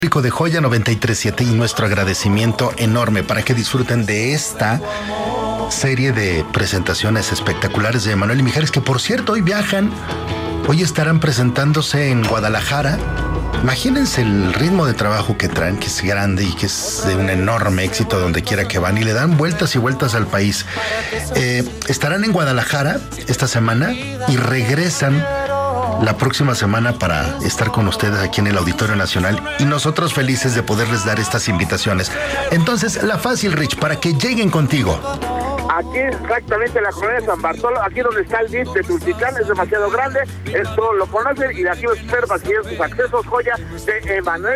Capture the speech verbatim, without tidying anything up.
Público de Joya noventa y tres punto siete y nuestro agradecimiento enorme para que disfruten de esta serie de presentaciones espectaculares de Emanuel y Mijares, que por cierto hoy viajan, hoy estarán presentándose en Guadalajara. Imagínense el ritmo de trabajo que traen, que es grande y que es de un enorme éxito donde quiera que van, y le dan vueltas y vueltas al país. Eh, estarán en Guadalajara esta semana y regresan la próxima semana para estar con ustedes aquí en el Auditorio Nacional, y nosotros felices de poderles dar estas invitaciones. Entonces, la fácil, Rich, para que lleguen contigo. Aquí exactamente en la colonia San Bartolo, aquí donde está el D I F de Tultitlán, es demasiado grande, esto lo conocen y aquí lo observa, aquí en sus accesos, Joya de Emanuel